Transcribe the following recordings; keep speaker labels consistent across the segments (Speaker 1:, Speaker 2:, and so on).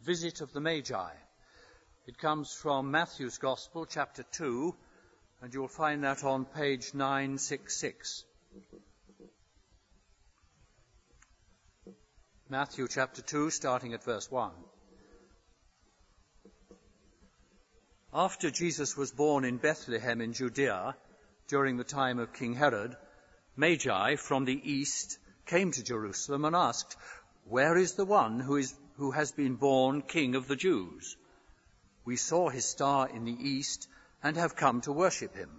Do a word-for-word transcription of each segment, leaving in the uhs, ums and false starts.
Speaker 1: visit of the Magi. It comes from Matthew's Gospel, chapter two, and you'll find that on page nine sixty-six. Matthew chapter two, starting at verse one. After Jesus was born in Bethlehem in Judea, during the time of King Herod, Magi from the east came to Jerusalem and asked, "Where is the one who is who has been born King of the Jews? We saw his star in the east and have come to worship him."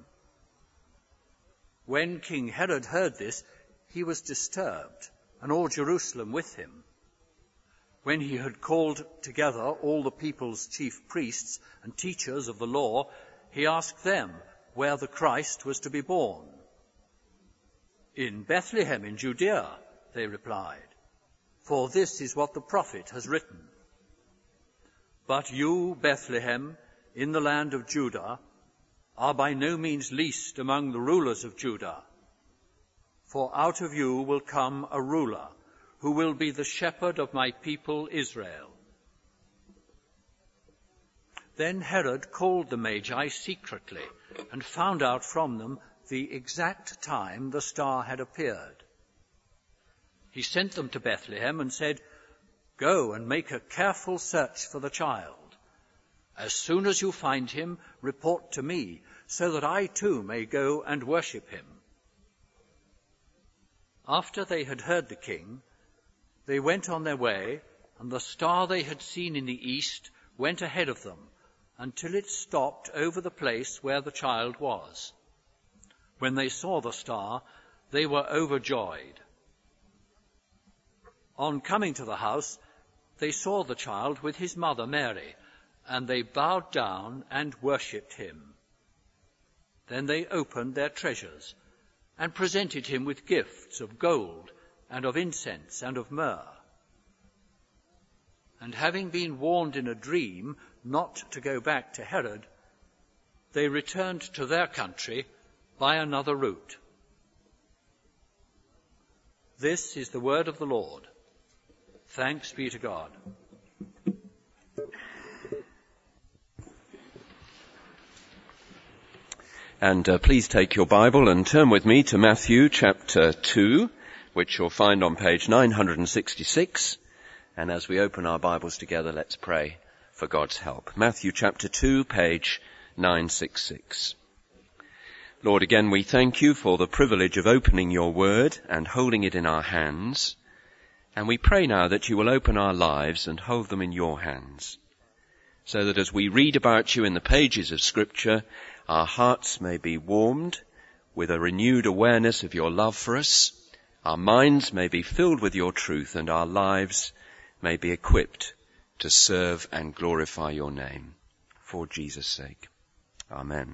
Speaker 1: When King Herod heard this, he was disturbed, and all Jerusalem with him. When he had called together all the people's chief priests and teachers of the law, he asked them where the Christ was to be born. "In Bethlehem in Judea," they replied, "for this is what the prophet has written. But you, Bethlehem, in the land of Judah, are by no means least among the rulers of Judah. For out of you will come a ruler who will be the shepherd of my people Israel." Then Herod called the Magi secretly and found out from them the exact time the star had appeared. He sent them to Bethlehem and said, "Go and make a careful search for the child. As soon as you find him, report to me, so that I too may go and worship him." After they had heard the king, they went on their way, and the star they had seen in the east went ahead of them until it stopped over the place where the child was. When they saw the star, they were overjoyed. On coming to the house, they saw the child with his mother Mary, and they bowed down and worshipped him. Then they opened their treasures and presented him with gifts of gold and of incense and of myrrh. And having been warned in a dream not to go back to Herod, they returned to their country by another route. This is the word of the Lord. Thanks be to God.
Speaker 2: And uh, please take your Bible and turn with me to Matthew chapter two, which you'll find on page nine sixty-six. And as we open our Bibles together, let's pray for God's help. Matthew chapter two, page nine sixty-six. Lord, again we thank you for the privilege of opening your word and holding it in our hands. And we pray now that you will open our lives and hold them in your hands, so that as we read about you in the pages of Scripture, our hearts may be warmed with a renewed awareness of your love for us, our minds may be filled with your truth, and our lives may be equipped to serve and glorify your name. For Jesus' sake. Amen.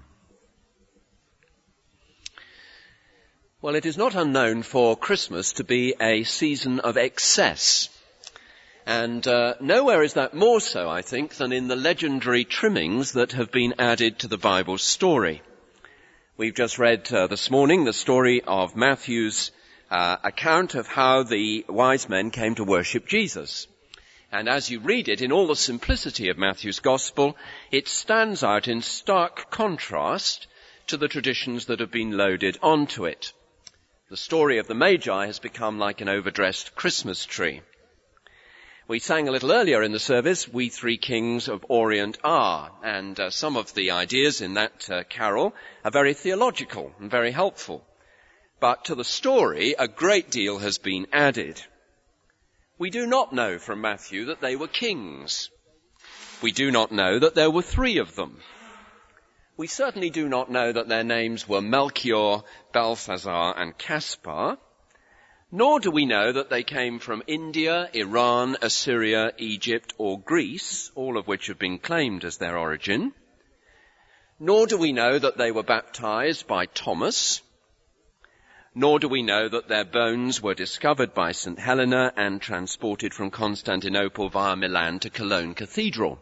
Speaker 2: Well, it is not unknown for Christmas to be a season of excess. And uh, nowhere is that more so, I think, than in the legendary trimmings that have been added to the Bible story. We've just read uh, this morning the story of Matthew's uh, account of how the wise men came to worship Jesus. And as you read it, in all the simplicity of Matthew's Gospel, it stands out in stark contrast to the traditions that have been loaded onto it. The story of the Magi has become like an overdressed Christmas tree. We sang a little earlier in the service, "We Three Kings of Orient Are," and uh, some of the ideas in that uh, carol are very theological and very helpful. But to the story, a great deal has been added. We do not know from Matthew that they were kings. We do not know that there were three of them. We certainly do not know that their names were Melchior, Balthazar, and Caspar. Nor do we know that they came from India, Iran, Assyria, Egypt, or Greece, all of which have been claimed as their origin. Nor do we know that they were baptized by Thomas. Nor do we know that their bones were discovered by Saint Helena and transported from Constantinople via Milan to Cologne Cathedral.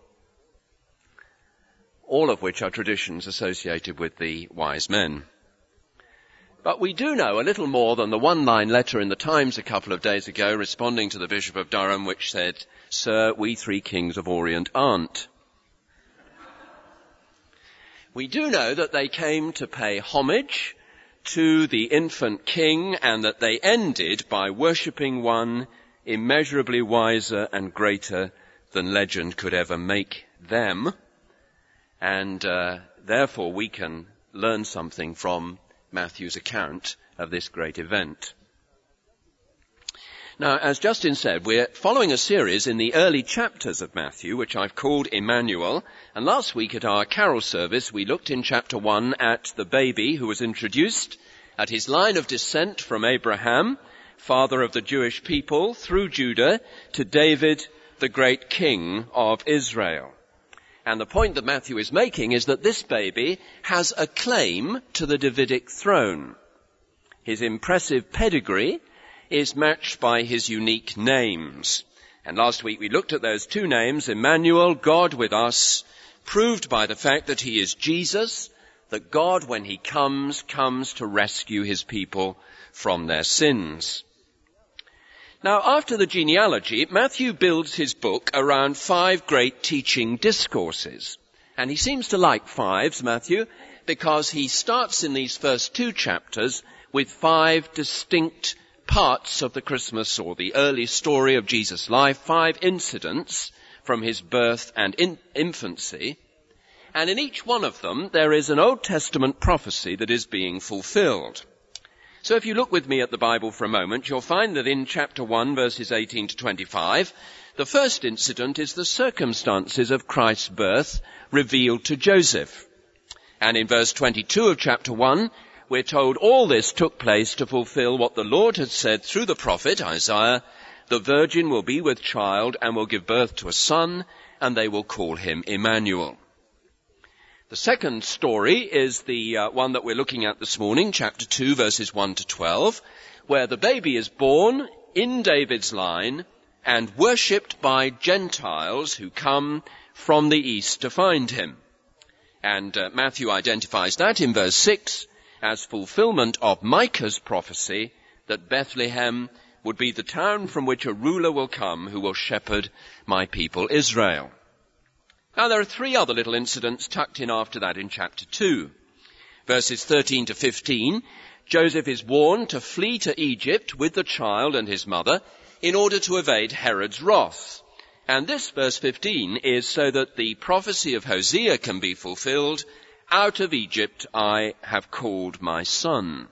Speaker 2: All of which are traditions associated with the wise men. But we do know a little more than the one-line letter in the Times a couple of days ago responding to the Bishop of Durham, which said, "Sir, we three kings of Orient aren't." We do know that they came to pay homage to the infant king and that they ended by worshipping one immeasurably wiser and greater than legend could ever make them. And uh, therefore we can learn something from Matthew's account of this great event. Now, as Justin said, we're following a series in the early chapters of Matthew, which I've called Emmanuel. And last week at our carol service, we looked in chapter one at the baby who was introduced, at his line of descent from Abraham, father of the Jewish people, through Judah, to David, the great king of Israel. And the point that Matthew is making is that this baby has a claim to the Davidic throne. His impressive pedigree is matched by his unique names. And last week we looked at those two names, Emmanuel, God with us, proved by the fact that he is Jesus, that God, when he comes, comes to rescue his people from their sins. Now, after the genealogy, Matthew builds his book around five great teaching discourses. And he seems to like fives, Matthew, because he starts in these first two chapters with five distinct parts of the Christmas or the early story of Jesus' life, five incidents from his birth and in- infancy. And in each one of them, there is an Old Testament prophecy that is being fulfilled. So if you look with me at the Bible for a moment, you'll find that in chapter one, verses eighteen to twenty-five, the first incident is the circumstances of Christ's birth revealed to Joseph. And in verse twenty-two of chapter one, we're told all this took place to fulfill what the Lord had said through the prophet Isaiah, "The virgin will be with child and will give birth to a son, and they will call him Emmanuel." The second story is the uh, one that we're looking at this morning, chapter two, verses one to twelve, where the baby is born in David's line and worshipped by Gentiles who come from the east to find him. And uh, Matthew identifies that in verse six as fulfillment of Micah's prophecy that Bethlehem would be the town from which a ruler will come who will shepherd my people Israel. Now, there are three other little incidents tucked in after that in chapter two. Verses thirteen to fifteen, Joseph is warned to flee to Egypt with the child and his mother in order to evade Herod's wrath. And this, verse fifteen, is so that the prophecy of Hosea can be fulfilled, "Out of Egypt I have called my son."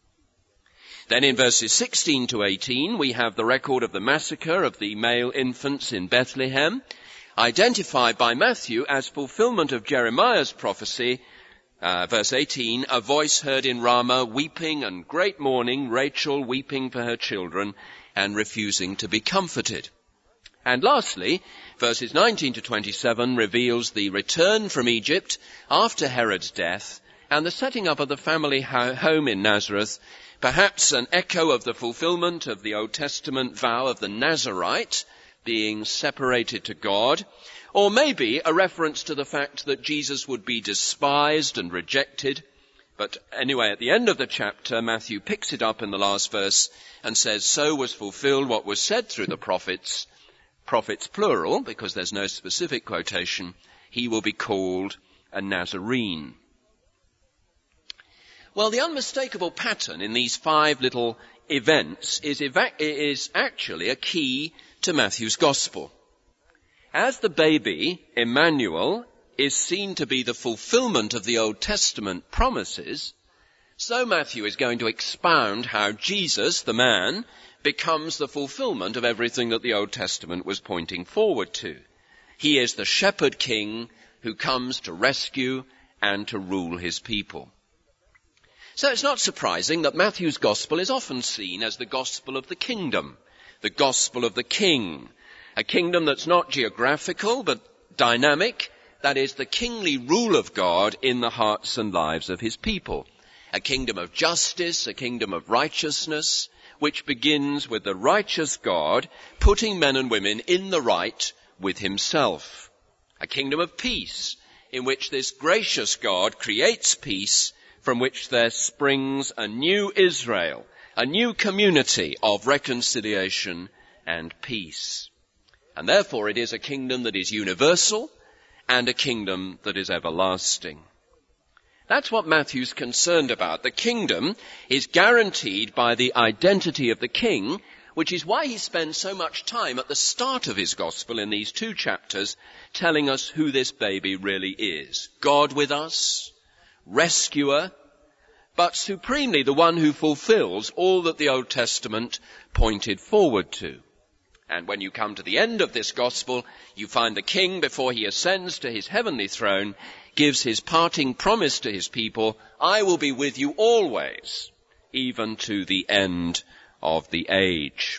Speaker 2: Then in verses sixteen to eighteen, we have the record of the massacre of the male infants in Bethlehem, identified by Matthew as fulfillment of Jeremiah's prophecy, uh, verse eighteen, "A voice heard in Ramah, weeping and great mourning, Rachel weeping for her children and refusing to be comforted." And lastly, verses nineteen to twenty-seven reveals the return from Egypt after Herod's death and the setting up of the family ho- home in Nazareth, perhaps an echo of the fulfillment of the Old Testament vow of the Nazarite, being separated to God, or maybe a reference to the fact that Jesus would be despised and rejected. But anyway, at the end of the chapter, Matthew picks it up in the last verse and says, "So was fulfilled what was said through the prophets," prophets plural, because there's no specific quotation, "he will be called a Nazarene." Well, the unmistakable pattern in these five little events is, eva- is actually a key to Matthew's gospel. As the baby, Emmanuel, is seen to be the fulfillment of the Old Testament promises, so Matthew is going to expound how Jesus, the man, becomes the fulfillment of everything that the Old Testament was pointing forward to. He is the shepherd king who comes to rescue and to rule his people. So it's not surprising that Matthew's gospel is often seen as the gospel of the kingdom, the gospel of the king, a kingdom that's not geographical but dynamic, that is the kingly rule of God in the hearts and lives of his people, a kingdom of justice, a kingdom of righteousness, which begins with the righteous God putting men and women in the right with himself, a kingdom of peace in which this gracious God creates peace from which there springs a new Israel, a new community of reconciliation and peace. And therefore it is a kingdom that is universal and a kingdom that is everlasting. That's what Matthew's concerned about. The kingdom is guaranteed by the identity of the king, which is why he spends so much time at the start of his gospel in these two chapters telling us who this baby really is. God with us, rescuer, but supremely the one who fulfills all that the Old Testament pointed forward to. And when you come to the end of this gospel, you find the king, before he ascends to his heavenly throne, gives his parting promise to his people, I will be with you always, even to the end of the age.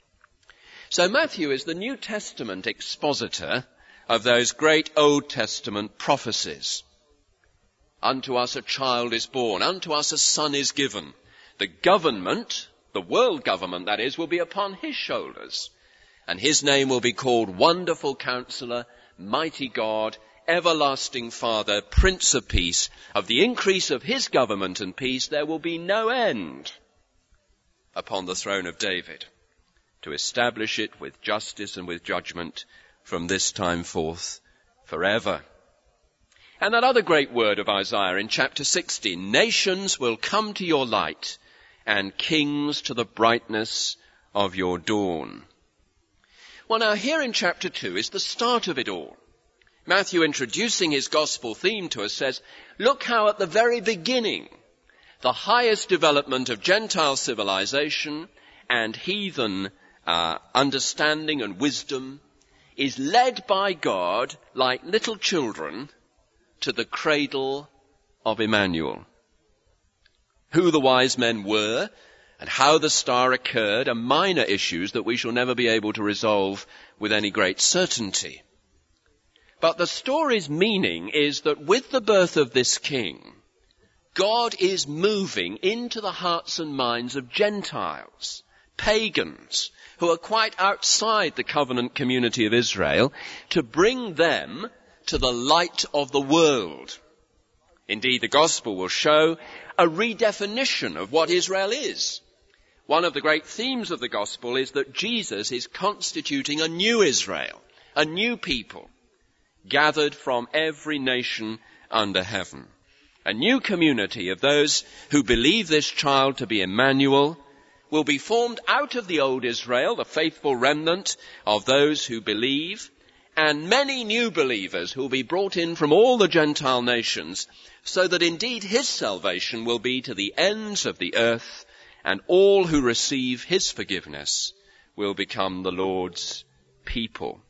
Speaker 2: So Matthew is the New Testament expositor of those great Old Testament prophecies. Unto us a child is born, unto us a son is given. The government, the world government that is, will be upon his shoulders. And his name will be called Wonderful Counselor, Mighty God, Everlasting Father, Prince of Peace. Of the increase of his government and peace there will be no end upon the throne of David, to establish it with justice and with judgment from this time forth forever. And that other great word of Isaiah in chapter sixteen, nations will come to your light and kings to the brightness of your dawn. Well, now here in chapter two is the start of it all. Matthew, introducing his gospel theme to us, says, look how at the very beginning, the highest development of Gentile civilization and heathen uh, understanding and wisdom is led by God like little children to the cradle of Emmanuel. Who the wise men were and how the star occurred are minor issues that we shall never be able to resolve with any great certainty. But the story's meaning is that with the birth of this king, God is moving into the hearts and minds of Gentiles, pagans, who are quite outside the covenant community of Israel, to bring them to the light of the world. Indeed, the gospel will show a redefinition of what Israel is. One of the great themes of the gospel is that Jesus is constituting a new Israel, a new people, gathered from every nation under heaven. A new community of those who believe this child to be Emmanuel will be formed out of the old Israel, the faithful remnant of those who believe, and many new believers who will be brought in from all the Gentile nations, so that indeed his salvation will be to the ends of the earth, and all who receive his forgiveness will become the Lord's people.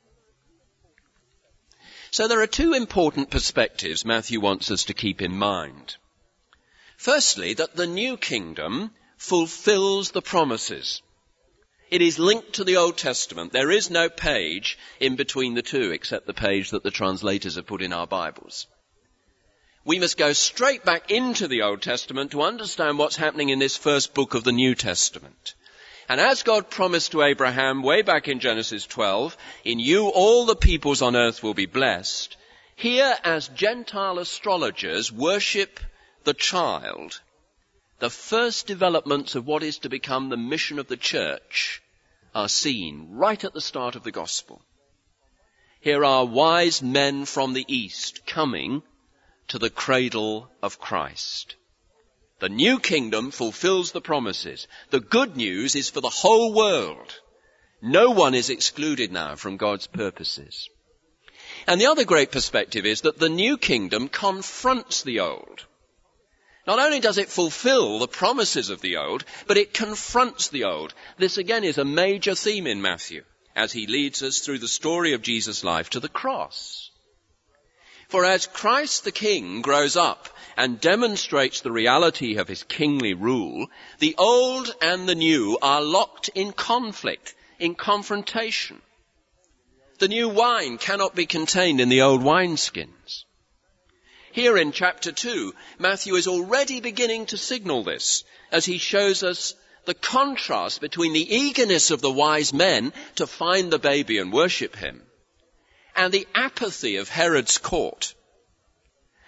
Speaker 2: So there are two important perspectives Matthew wants us to keep in mind. Firstly, that the new kingdom fulfills the promises. It is linked to the Old Testament. There is no page in between the two except the page that the translators have put in our Bibles. We must go straight back into the Old Testament to understand what's happening in this first book of the New Testament. And as God promised to Abraham way back in Genesis twelve, in you all the peoples on earth will be blessed, here as Gentile astrologers worship the child, the first developments of what is to become the mission of the church are seen right at the start of the gospel. Here are wise men from the east coming to the cradle of Christ. The new kingdom fulfills the promises. The good news is for the whole world. No one is excluded now from God's purposes. And the other great perspective is that the new kingdom confronts the old. Not only does it fulfill the promises of the old, but it confronts the old. This again is a major theme in Matthew as he leads us through the story of Jesus' life to the cross. For as Christ the King grows up and demonstrates the reality of his kingly rule, the old and the new are locked in conflict, in confrontation. The new wine cannot be contained in the old wineskins. Here in chapter two, Matthew is already beginning to signal this as he shows us the contrast between the eagerness of the wise men to find the baby and worship him and the apathy of Herod's court.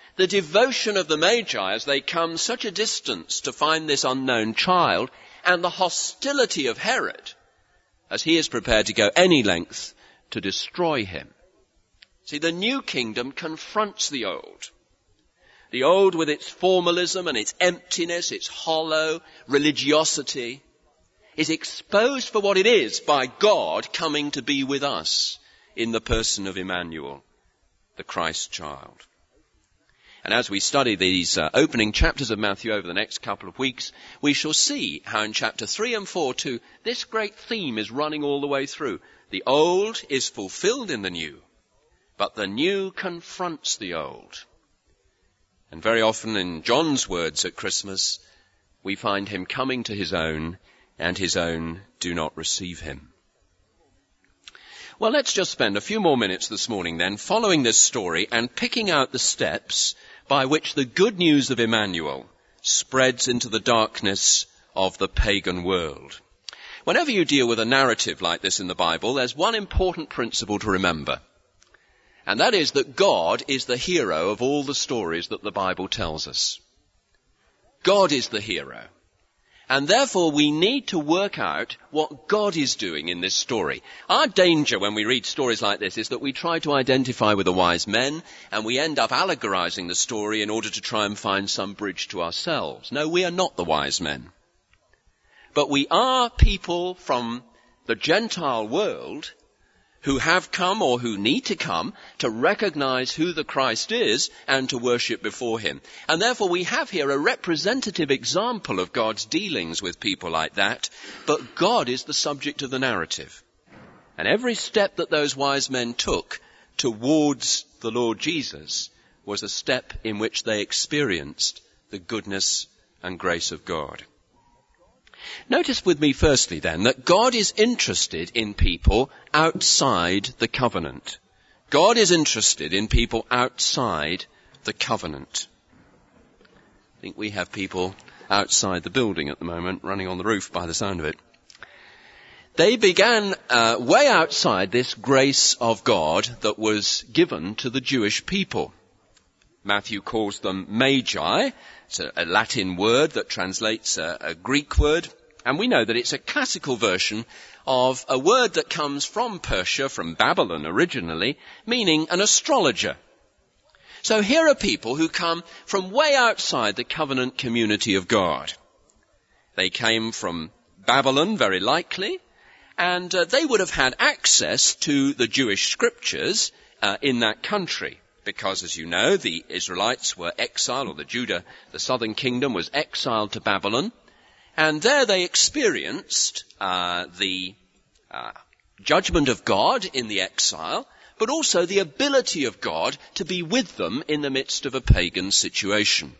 Speaker 2: The devotion of the Magi as they come such a distance to find this unknown child, and the hostility of Herod as he is prepared to go any length to destroy him. See, the new kingdom confronts the old. The old with its formalism and its emptiness, its hollow religiosity, is exposed for what it is by God coming to be with us in the person of Emmanuel, the Christ child. And as we study these uh, opening chapters of Matthew over the next couple of weeks, we shall see how in chapter three and four too, this great theme is running all the way through. The old is fulfilled in the new, but the new confronts the old. And very often in John's words at Christmas, we find him coming to his own, and his own do not receive him. Well, let's just spend a few more minutes this morning then following this story and picking out the steps by which the good news of Emmanuel spreads into the darkness of the pagan world. Whenever you deal with a narrative like this in the Bible, there's one important principle to remember. And that is that God is the hero of all the stories that the Bible tells us. God is the hero. And therefore we need to work out what God is doing in this story. Our danger when we read stories like this is that we try to identify with the wise men and we end up allegorizing the story in order to try and find some bridge to ourselves. No, we are not the wise men. But we are people from the Gentile world who have come or who need to come to recognize who the Christ is and to worship before him. And therefore we have here a representative example of God's dealings with people like that, but God is the subject of the narrative. And every step that those wise men took towards the Lord Jesus was a step in which they experienced the goodness and grace of God. Notice with me firstly then that God is interested in people outside the covenant. God is interested in people outside the covenant. I think we have people outside the building at the moment, running on the roof by the sound of it. They began uh, way outside this grace of God that was given to the Jewish people. Matthew calls them Magi. It's a, a Latin word that translates a, a Greek word. And we know that it's a classical version of a word that comes from Persia, from Babylon originally, meaning an astrologer. So here are people who come from way outside the covenant community of God. They came from Babylon, very likely, and uh, they would have had access to the Jewish scriptures uh, in that country. Because, as you know, the Israelites were exiled, or the Judah, the southern kingdom, was exiled to Babylon. And there they experienced uh, the uh, judgment of God in the exile, but also the ability of God to be with them in the midst of a pagan situation.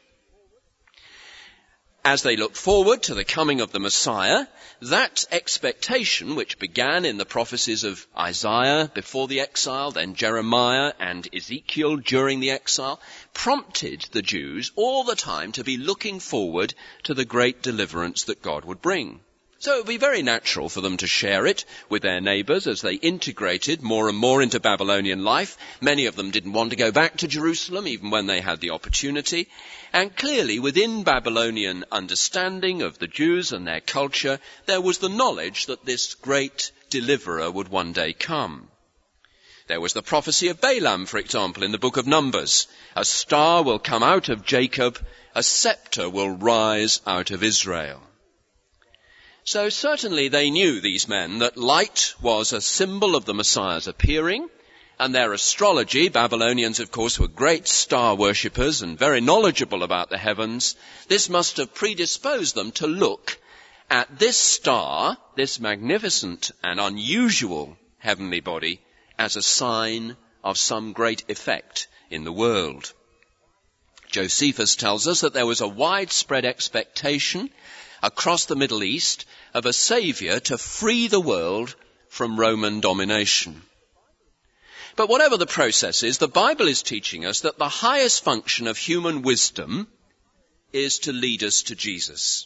Speaker 2: As they look forward to the coming of the Messiah, that expectation, which began in the prophecies of Isaiah before the exile, then Jeremiah and Ezekiel during the exile, prompted the Jews all the time to be looking forward to the great deliverance that God would bring. So it would be very natural for them to share it with their neighbours as they integrated more and more into Babylonian life. Many of them didn't want to go back to Jerusalem even when they had the opportunity. And clearly within Babylonian understanding of the Jews and their culture, there was the knowledge that this great deliverer would one day come. There was the prophecy of Balaam, for example, in the book of Numbers. A star will come out of Jacob, a scepter will rise out of Israel. So certainly they knew, these men, that light was a symbol of the Messiah's appearing, and their astrology, Babylonians of course were great star worshippers and very knowledgeable about the heavens. This must have predisposed them to look at this star, this magnificent and unusual heavenly body, as a sign of some great effect in the world. Josephus tells us that there was a widespread expectation across the Middle East of a saviour to free the world from Roman domination. But whatever the process is, the Bible is teaching us that the highest function of human wisdom is to lead us to Jesus.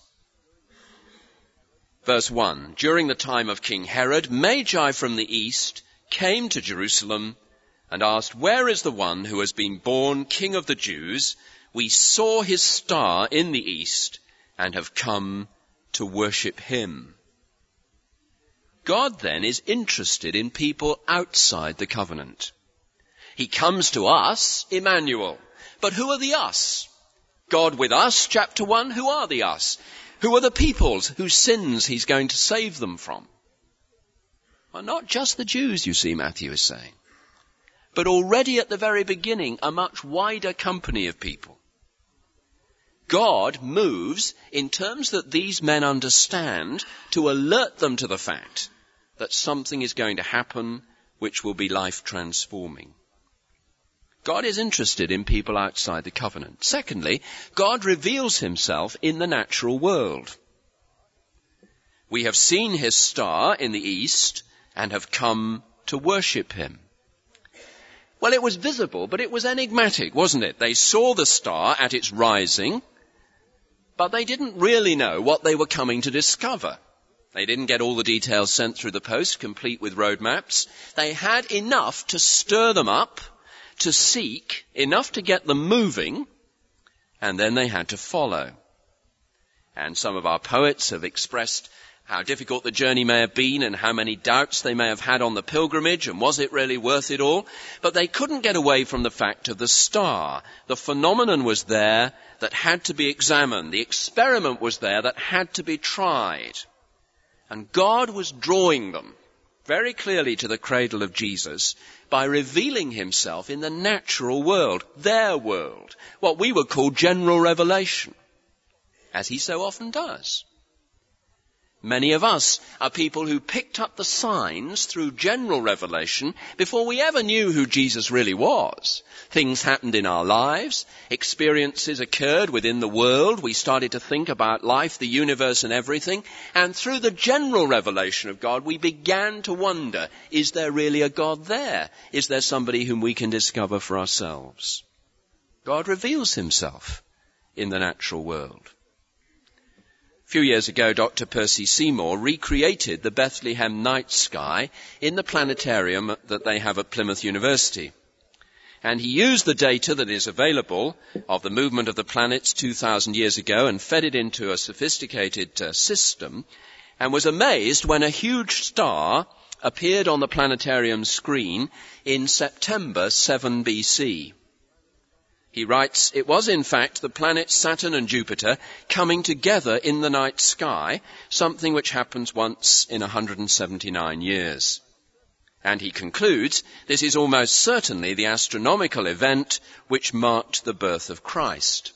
Speaker 2: Verse one, during the time of King Herod, Magi from the east came to Jerusalem and asked, "Where is the one who has been born King of the Jews? We saw his star in the east and have come to worship him." God then is interested in people outside the covenant. He comes to us, Emmanuel. But who are the us? God with us, chapter one, who are the us? Who are the peoples whose sins he's going to save them from? Well, not just the Jews, you see, Matthew is saying. But already at the very beginning, a much wider company of people. God moves in terms that these men understand to alert them to the fact that something is going to happen which will be life transforming. God is interested in people outside the covenant. Secondly, God reveals himself in the natural world. We have seen his star in the east and have come to worship him. Well, it was visible, but it was enigmatic, wasn't it? They saw the star at its rising, but they didn't really know what they were coming to discover. They didn't get all the details sent through the post, complete with road maps. They had enough to stir them up, to seek, enough to get them moving, and then they had to follow. And some of our poets have expressed how difficult the journey may have been and how many doubts they may have had on the pilgrimage, and was it really worth it all? But they couldn't get away from the fact of the star. The phenomenon was there that had to be examined. The experiment was there that had to be tried. And God was drawing them very clearly to the cradle of Jesus by revealing himself in the natural world, their world, what we would call general revelation, as he so often does. Many of us are people who picked up the signs through general revelation before we ever knew who Jesus really was. Things happened in our lives, experiences occurred within the world, we started to think about life, the universe and everything, and through the general revelation of God we began to wonder, is there really a God there? Is there somebody whom we can discover for ourselves? God reveals himself in the natural world. A few years ago, Doctor Percy Seymour recreated the Bethlehem night sky in the planetarium that they have at Plymouth University. And he used the data that is available of the movement of the planets two thousand years ago and fed it into a sophisticated uh, system, and was amazed when a huge star appeared on the planetarium screen in September seven B C. He writes, "It was in fact the planets Saturn and Jupiter coming together in the night sky, something which happens once in one hundred seventy-nine years. And he concludes, this is almost certainly the astronomical event which marked the birth of Christ."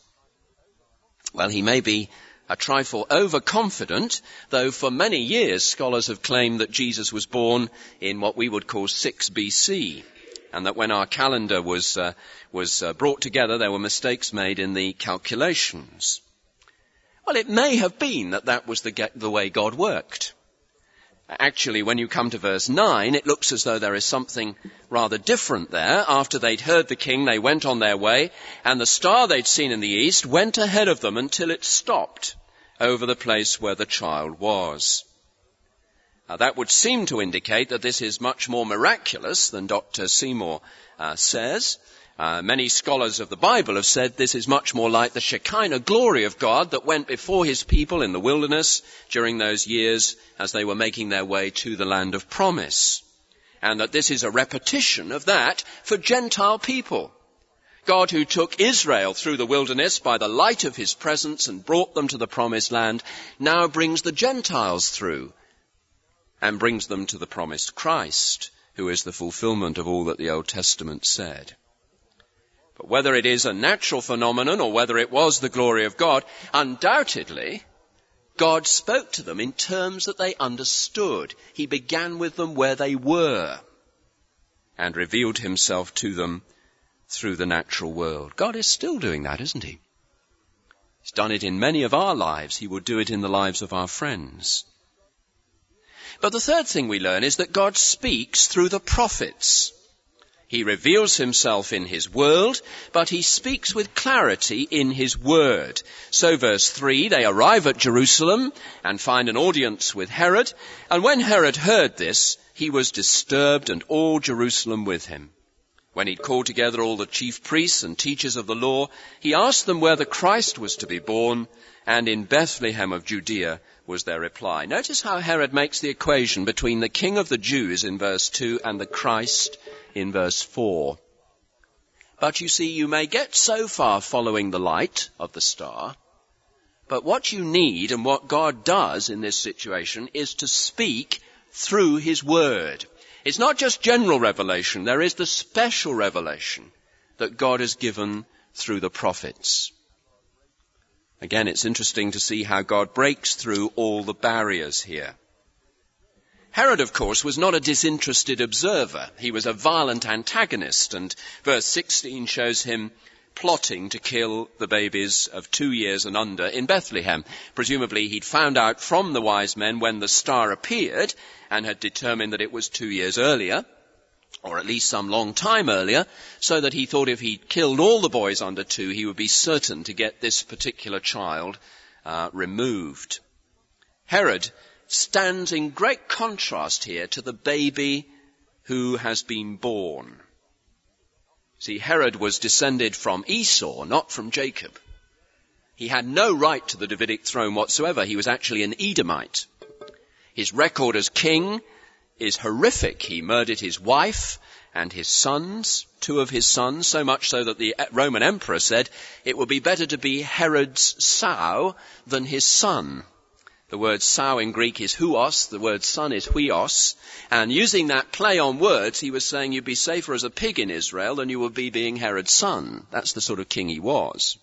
Speaker 2: Well, he may be a trifle overconfident, though for many years scholars have claimed that Jesus was born in what we would call six B C. And that when our calendar was uh, was uh, brought together, there were mistakes made in the calculations. Well, it may have been that that was the, ge- the way God worked. Actually, when you come to verse nine, it looks as though there is something rather different there. After they'd heard the king, they went on their way, and the star they'd seen in the east went ahead of them until it stopped over the place where the child was. Now, that would seem to indicate that this is much more miraculous than Doctor Seymour uh, says. Uh, many scholars of the Bible have said this is much more like the Shekinah glory of God that went before his people in the wilderness during those years as they were making their way to the land of promise. And that this is a repetition of that for Gentile people. God, who took Israel through the wilderness by the light of his presence and brought them to the promised land, now brings the Gentiles through and brings them to the promised Christ, who is the fulfillment of all that the Old Testament said. But whether it is a natural phenomenon or whether it was the glory of God, undoubtedly, God spoke to them in terms that they understood. He began with them where they were and revealed himself to them through the natural world. God is still doing that, isn't he? He's done it in many of our lives. He will do it in the lives of our friends. But the third thing we learn is that God speaks through the prophets. He reveals himself in his world, but he speaks with clarity in his word. So verse three, they arrive at Jerusalem and find an audience with Herod. And when Herod heard this, he was disturbed and all Jerusalem with him. When he'd called together all the chief priests and teachers of the law, he asked them where the Christ was to be born, and in Bethlehem of Judea was their reply. Notice how Herod makes the equation between the King of the Jews in verse two and the Christ in verse four. But you see, you may get so far following the light of the star, but what you need and what God does in this situation is to speak through his word. It's not just general revelation. There is the special revelation that God has given through the prophets. Again, it's interesting to see how God breaks through all the barriers here. Herod, of course, was not a disinterested observer. He was a violent antagonist, and verse sixteen shows him plotting to kill the babies of two years and under in Bethlehem. Presumably he'd found out from the wise men when the star appeared and had determined that it was two years earlier, or at least some long time earlier, so that he thought if he killed all the boys under two, he would be certain to get this particular child uh, removed. Herod stands in great contrast here to the baby who has been born. See, Herod was descended from Esau, not from Jacob. He had no right to the Davidic throne whatsoever. He was actually an Edomite. His record as king is horrific. He murdered his wife and his sons, two of his sons, so much so that the Roman emperor said it would be better to be Herod's sow than his son. The word sow in Greek is huos, the word son is huios, and using that play on words, he was saying you'd be safer as a pig in Israel than you would be being Herod's son. That's the sort of king he was.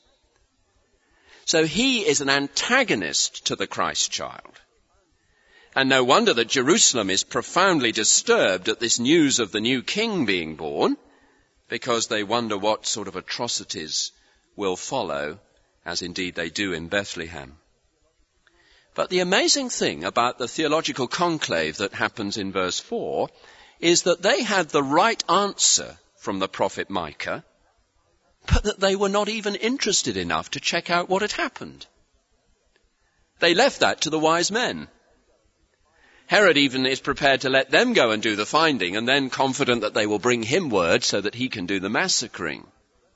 Speaker 2: So he is an antagonist to the Christ child. And no wonder that Jerusalem is profoundly disturbed at this news of the new king being born, because they wonder what sort of atrocities will follow, as indeed they do in Bethlehem. But the amazing thing about the theological conclave that happens in verse four is that they had the right answer from the prophet Micah, but that they were not even interested enough to check out what had happened. They left that to the wise men. Herod even is prepared to let them go and do the finding, and then confident that they will bring him word so that he can do the massacring.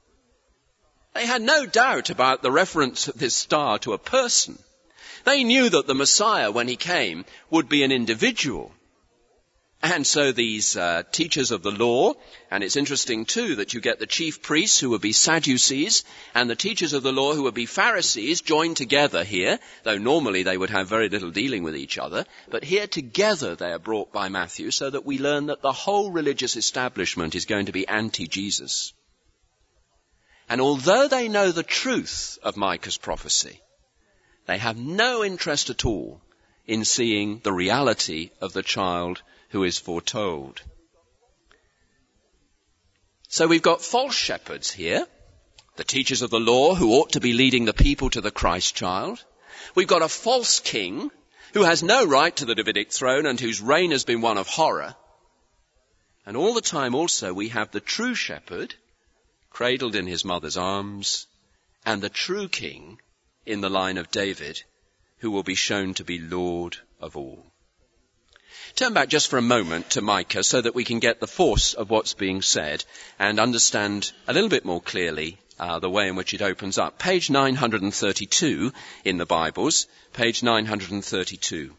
Speaker 2: They had no doubt about the reference of this star to a person. They knew that the Messiah, when he came, would be an individual. And so these uh, teachers of the law, and it's interesting too that you get the chief priests who would be Sadducees and the teachers of the law who would be Pharisees joined together here, though normally they would have very little dealing with each other. But here together they are brought by Matthew so that we learn that the whole religious establishment is going to be anti-Jesus. And although they know the truth of Micah's prophecy, they have no interest at all in seeing the reality of the child who is foretold. So we've got false shepherds here, the teachers of the law who ought to be leading the people to the Christ child. We've got a false king who has no right to the Davidic throne and whose reign has been one of horror. And all the time also we have the true shepherd, cradled in his mother's arms, and the true king in the line of David, who will be shown to be Lord of all. Turn back just for a moment to Micah so that we can get the force of what's being said and understand a little bit more clearly uh, the way in which it opens up. Page nine hundred thirty-two in the Bibles, page nine hundred thirty-two.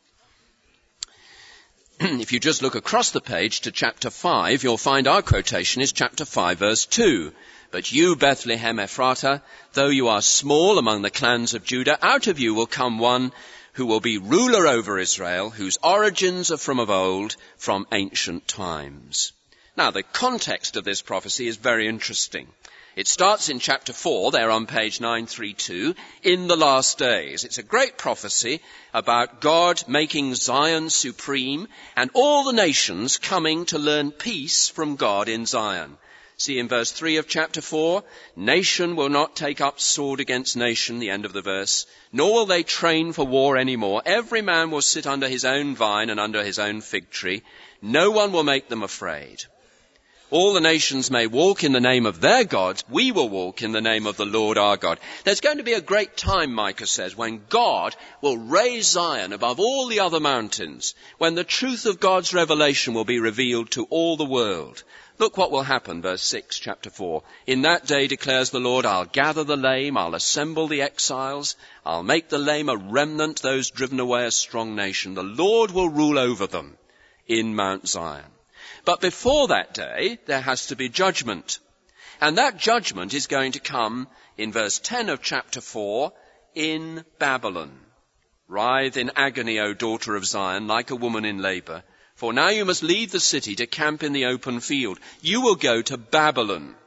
Speaker 2: If you just look across the page to chapter five, you'll find our quotation is chapter five, verse two. But you, Bethlehem Ephratah, though you are small among the clans of Judah, out of you will come one who will be ruler over Israel, whose origins are from of old, from ancient times. Now, the context of this prophecy is very interesting. It starts in chapter four, there on page nine thirty-two, in the last days. It's a great prophecy about God making Zion supreme and all the nations coming to learn peace from God in Zion. See in verse three of chapter four, nation will not take up sword against nation, the end of the verse, nor will they train for war any more. Every man will sit under his own vine and under his own fig tree. No one will make them afraid. All the nations may walk in the name of their gods. We will walk in the name of the Lord our God. There's going to be a great time, Micah says, when God will raise Zion above all the other mountains, when the truth of God's revelation will be revealed to all the world. Look what will happen, verse six, chapter four. In that day, declares the Lord, I'll gather the lame, I'll assemble the exiles, I'll make the lame a remnant, those driven away a strong nation. The Lord will rule over them in Mount Zion. But before that day, there has to be judgment. And that judgment is going to come in verse ten of chapter four, in Babylon. Writhe in agony, O daughter of Zion, like a woman in labour. For now you must leave the city to camp in the open field. You will go to Babylon.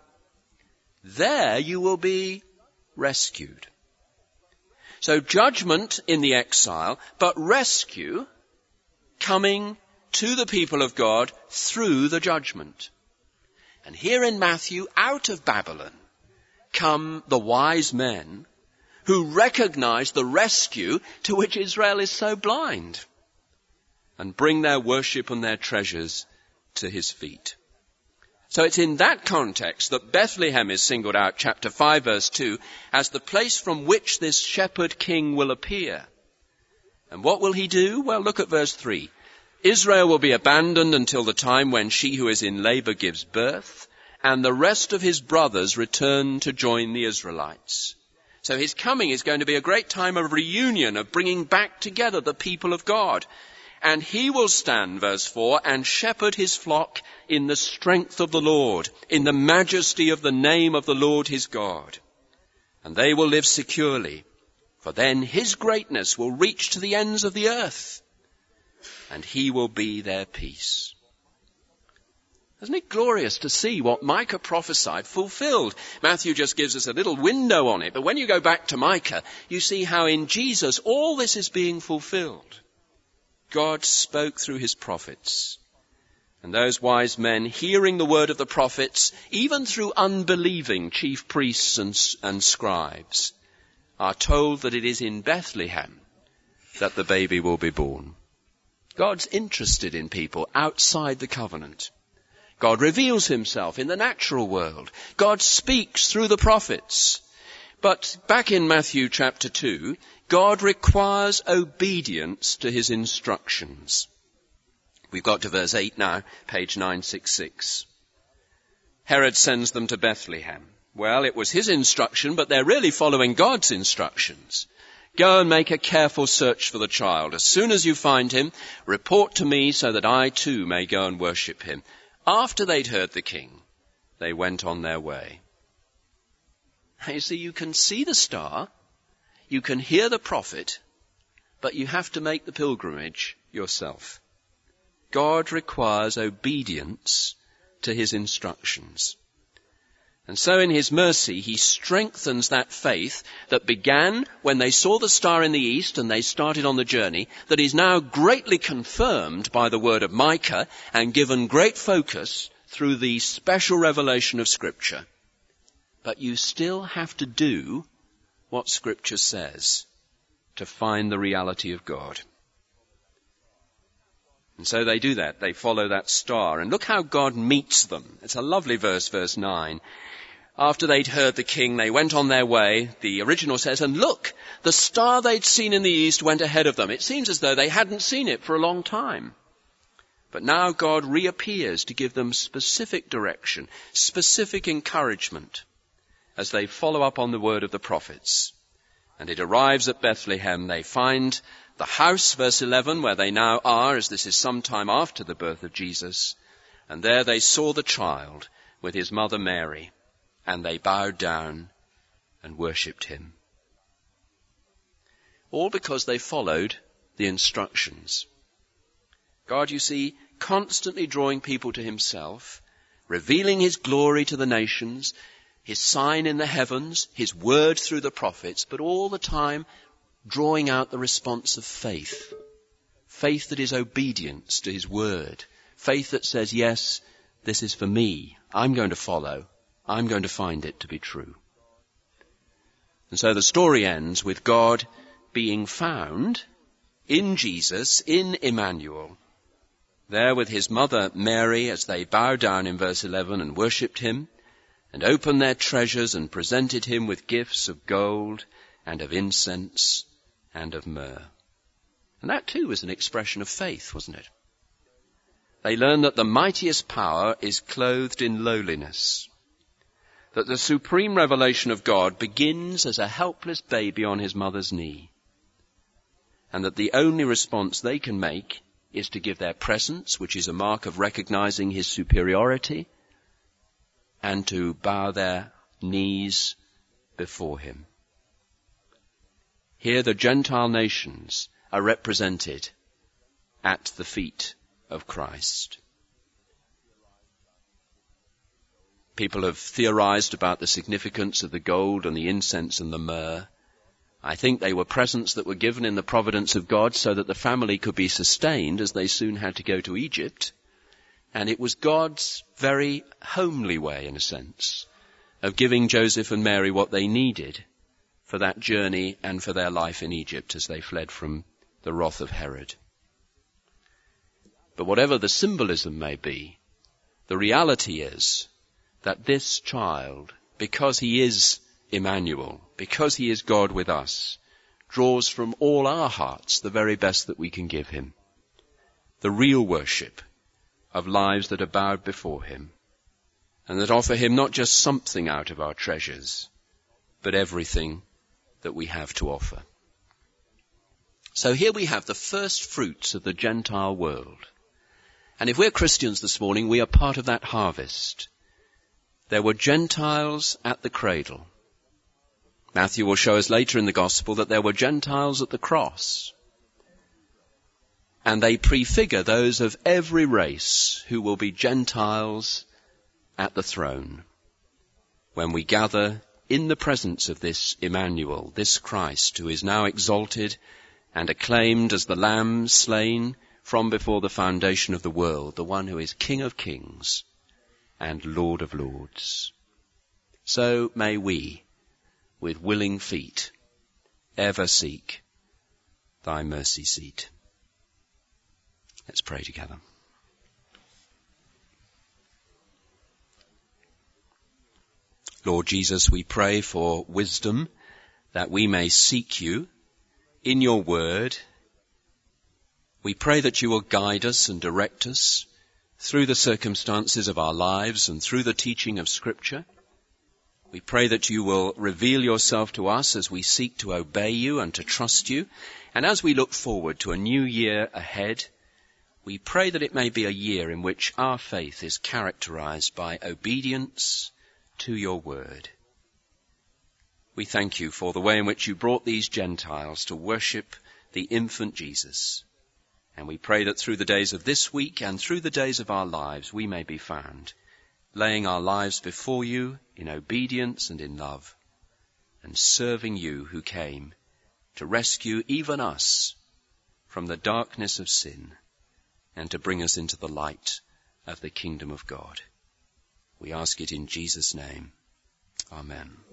Speaker 2: There you will be rescued. So judgment in the exile, but rescue coming to the people of God through the judgment. And here in Matthew, out of Babylon, come the wise men who recognize the rescue to which Israel is so blind, and bring their worship and their treasures to his feet. So it's in that context that Bethlehem is singled out, chapter five, verse two, as the place from which this shepherd king will appear. And what will he do? Well, look at verse three. Israel will be abandoned until the time when she who is in labor gives birth, and the rest of his brothers return to join the Israelites. So his coming is going to be a great time of reunion, of bringing back together the people of God. And he will stand, verse four, and shepherd his flock in the strength of the Lord, in the majesty of the name of the Lord his God. And they will live securely, for then his greatness will reach to the ends of the earth, and he will be their peace. Isn't it glorious to see what Micah prophesied fulfilled? Matthew just gives us a little window on it, but when you go back to Micah, you see how in Jesus all this is being fulfilled. God spoke through his prophets, and those wise men, hearing the word of the prophets, even through unbelieving chief priests and, and scribes, are told that it is in Bethlehem that the baby will be born. God's interested in people outside the covenant. God reveals himself in the natural world. God speaks through the prophets. But back in Matthew chapter two, God requires obedience to his instructions. We've got to verse eight now, page nine sixty-six. Herod sends them to Bethlehem. Well, it was his instruction, but they're really following God's instructions. Go and make a careful search for the child. As soon as you find him, report to me so that I too may go and worship him. After they'd heard the king, they went on their way. You see, you can see the star, you can hear the prophet, but you have to make the pilgrimage yourself. God requires obedience to his instructions. And so in his mercy, he strengthens that faith that began when they saw the star in the east and they started on the journey, that is now greatly confirmed by the word of Micah and given great focus through the special revelation of Scripture. But you still have to do what Scripture says to find the reality of God. And so they do that. They follow that star. And look how God meets them. It's a lovely verse, verse nine. After they'd heard the king, they went on their way. The original says, and look, the star they'd seen in the east went ahead of them. It seems as though they hadn't seen it for a long time. But now God reappears to give them specific direction, specific encouragement as they follow up on the word of the prophets. And it arrives at Bethlehem. They find the house, verse eleven, where they now are, as this is some time after the birth of Jesus. And there they saw the child with his mother Mary, and they bowed down and worshipped him. All because they followed the instructions. God, you see, constantly drawing people to himself, revealing his glory to the nations, his sign in the heavens, his word through the prophets, but all the time drawing out the response of faith. Faith that is obedience to his word. Faith that says, yes, this is for me. I'm going to follow. I'm going to find it to be true. And so the story ends with God being found in Jesus, in Emmanuel, there with his mother Mary as they bowed down in verse eleven and worshipped him and opened their treasures and presented him with gifts of gold and of incense and of myrrh. And that too was an expression of faith, wasn't it? They learned that the mightiest power is clothed in lowliness, that the supreme revelation of God begins as a helpless baby on his mother's knee, and that the only response they can make is to give their presence, which is a mark of recognizing his superiority, and to bow their knees before him. Here the Gentile nations are represented at the feet of Christ. People have theorized about the significance of the gold and the incense and the myrrh. I think they were presents that were given in the providence of God so that the family could be sustained as they soon had to go to Egypt. And it was God's very homely way, in a sense, of giving Joseph and Mary what they needed for that journey and for their life in Egypt as they fled from the wrath of Herod. But whatever the symbolism may be, the reality is that this child, because he is Emmanuel, because he is God with us, draws from all our hearts the very best that we can give him. The real worship of lives that are bowed before him, and that offer him not just something out of our treasures, but everything that we have to offer. So here we have the first fruits of the Gentile world. And if we're Christians this morning, we are part of that harvest. There were Gentiles at the cradle. Matthew will show us later in the Gospel that there were Gentiles at the cross. And they prefigure those of every race who will be Gentiles at the throne when we gather in the presence of this Emmanuel, this Christ, who is now exalted and acclaimed as the Lamb slain from before the foundation of the world, the one who is King of kings and Lord of lords. So may we, with willing feet, ever seek thy mercy seat. Let's pray together. Lord Jesus, we pray for wisdom that we may seek you in your word. We pray that you will guide us and direct us through the circumstances of our lives and through the teaching of Scripture. We pray that you will reveal yourself to us as we seek to obey you and to trust you. And as we look forward to a new year ahead, we pray that it may be a year in which our faith is characterized by obedience to your word. We thank you for the way in which you brought these Gentiles to worship the infant Jesus. And we pray that through the days of this week and through the days of our lives, we may be found, laying our lives before you in obedience and in love, and serving you who came to rescue even us from the darkness of sin and to bring us into the light of the kingdom of God. We ask it in Jesus' name. Amen.